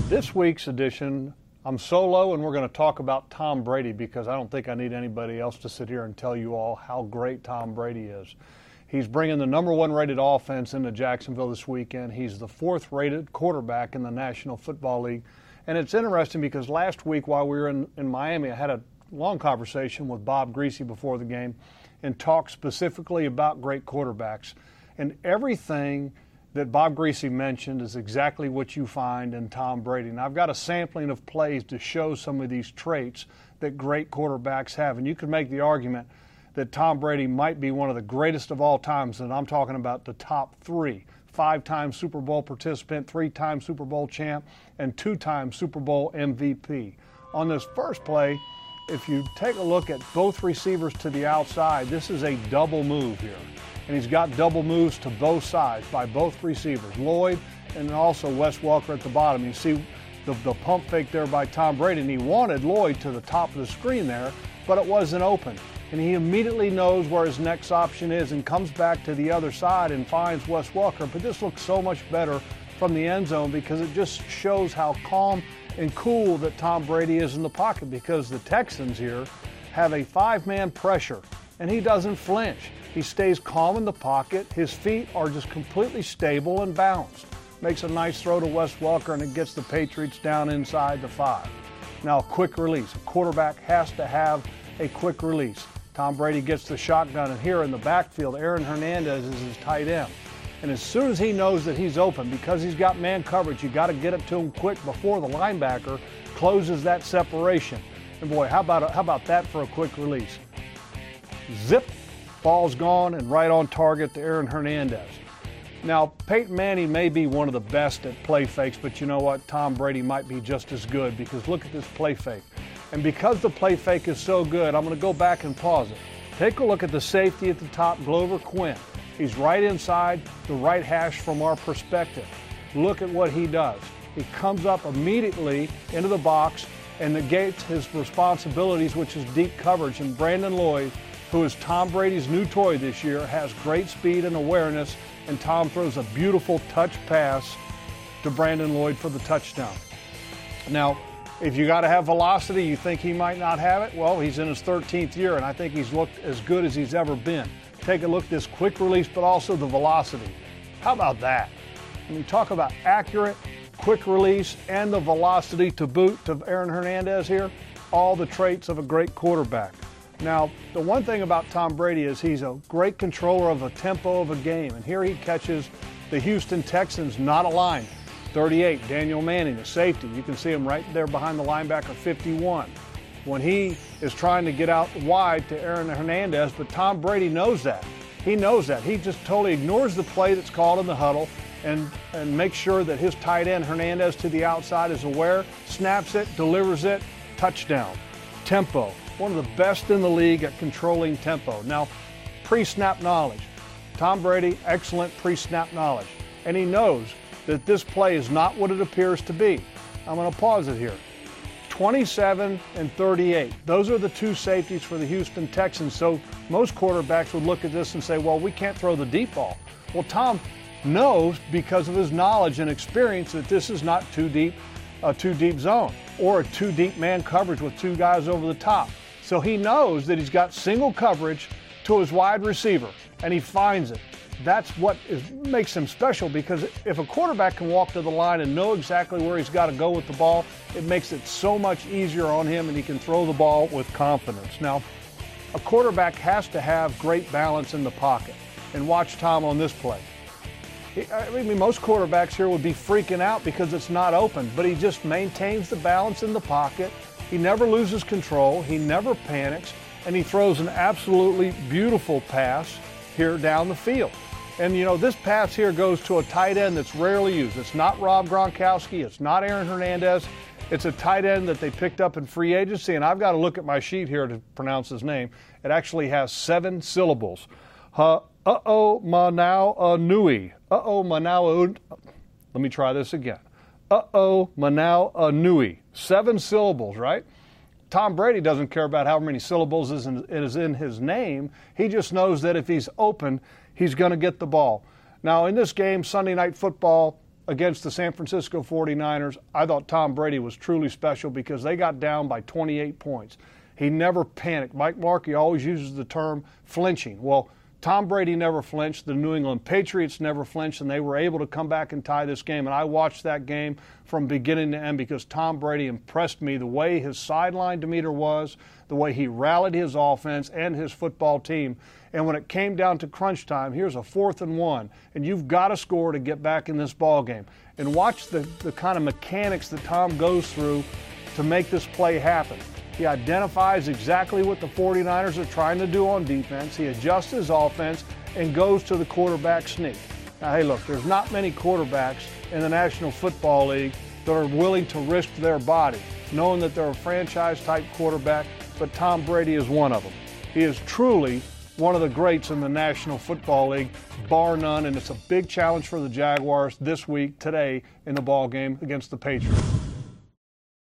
This week's edition, I'm solo, and we're going to talk about Tom Brady because I don't think I need anybody else to sit here and tell you all how great Tom Brady is. He's bringing the number one rated offense into Jacksonville this weekend. He's the fourth rated quarterback in the National Football League. And it's interesting because last week while we were in Miami, I had a long conversation with Bob Griese before the game and talked specifically about great quarterbacks. And everything that Bob Griese mentioned is exactly what you find in Tom Brady. And I've got a sampling of plays to show some of these traits that great quarterbacks have. And you could make the argument that Tom Brady might be one of the greatest of all times, and I'm talking about the top three. 5-time Super Bowl participant, 3-time Super Bowl champ, and 2-time Super Bowl MVP. On this first play, if you take a look at both receivers to the outside, this is a double move here. And he's got double moves to both sides by both receivers, Lloyd and also Wes Welker at the bottom. You see the pump fake there by Tom Brady, and he wanted Lloyd to the top of the screen there, but it wasn't open. And he immediately knows where his next option is and comes back to the other side and finds Wes Welker. But this looks so much better from the end zone because it just shows how calm and cool that Tom Brady is in the pocket, because the Texans here have a 5-man pressure, and he doesn't flinch. He stays calm in the pocket. His feet are just completely stable and balanced. Makes a nice throw to Wes Welker, and it gets the Patriots down inside the 5. Now, a quick release. A quarterback has to have a quick release. Tom Brady gets the shotgun, and here in the backfield, Aaron Hernandez is his tight end. And as soon as he knows that he's open, because he's got man coverage, you got to get it to him quick before the linebacker closes that separation. And boy, how about that for a quick release? Zip. Ball's gone and right on target to Aaron Hernandez. Now, Peyton Manning may be one of the best at play fakes, but you know what? Tom Brady might be just as good, because look at this play fake. And because the play fake is so good, I'm going to go back and pause it. Take a look at the safety at the top, Glover Quinn. He's right inside the right hash from our perspective. Look at what he does. He comes up immediately into the box and negates his responsibilities, which is deep coverage. And Brandon Lloyd, who is Tom Brady's new toy this year, has great speed and awareness, and Tom throws a beautiful touch pass to Brandon Lloyd for the touchdown. Now, if you got to have velocity, you think he might not have it? Well, he's in his 13th year, and I think he's looked as good as he's ever been. Take a look at this quick release, but also the velocity. How about that? When you talk about accurate, quick release, and the velocity to boot to Aaron Hernandez here, all the traits of a great quarterback. Now, the one thing about Tom Brady is he's a great controller of the tempo of a game. And here he catches the Houston Texans not aligned. 38, Daniel Manning, the safety. You can see him right there behind the linebacker, 51. When he is trying to get out wide to Aaron Hernandez, but Tom Brady knows that. He knows that. He just totally ignores the play that's called in the huddle and makes sure that his tight end, Hernandez, to the outside is aware, snaps it, delivers it, touchdown. Tempo. One of the best in the league at controlling tempo. Now, pre-snap knowledge. Tom Brady, excellent pre-snap knowledge. And he knows that this play is not what it appears to be. I'm going to pause it here. 27 and 38. Those are the two safeties for the Houston Texans. So most quarterbacks would look at this and say, well, we can't throw the deep ball. Well, Tom knows, because of his knowledge and experience, that this is not a too deep zone or a too deep man coverage with two guys over the top. So he knows that he's got single coverage to his wide receiver, and he finds it. That's what makes him special, because if a quarterback can walk to the line and know exactly where he's got to go with the ball, it makes it so much easier on him, and he can throw the ball with confidence. Now, a quarterback has to have great balance in the pocket. And watch Tom on this play. I mean, most quarterbacks here would be freaking out because it's not open, but he just maintains the balance in the pocket. He never loses control. He never panics, and he throws an absolutely beautiful pass here down the field. And, you know, this pass here goes to a tight end that's rarely used. It's not Rob Gronkowski. It's not Aaron Hernandez. It's a tight end that they picked up in free agency, and I've got to look at my sheet here to pronounce his name. It actually has 7 syllables. Manau-Nui. Manau. Let me try this again. Manau-Nui. 7 syllables, right? Tom Brady doesn't care about how many syllables is in his name. He just knows that if he's open, he's going to get the ball. Now, in this game, Sunday Night Football, against the San Francisco 49ers, I thought Tom Brady was truly special because they got down by 28 points. He never panicked. Mike Markey always uses the term flinching. Well, Tom Brady never flinched. The New England Patriots never flinched, and they were able to come back and tie this game. And I watched that game from beginning to end because Tom Brady impressed me the way his sideline demeanor was, the way he rallied his offense and his football team. And when it came down to crunch time, here's a 4th and 1, and you've got to score to get back in this ball game. And watch the kind of mechanics that Tom goes through to make this play happen. He identifies exactly what the 49ers are trying to do on defense. He adjusts his offense and goes to the quarterback sneak. Now, hey, look, there's not many quarterbacks in the National Football League that are willing to risk their body, knowing that they're a franchise-type quarterback, but Tom Brady is one of them. He is truly one of the greats in the National Football League, bar none, and it's a big challenge for the Jaguars this week, today, in the ball game against the Patriots.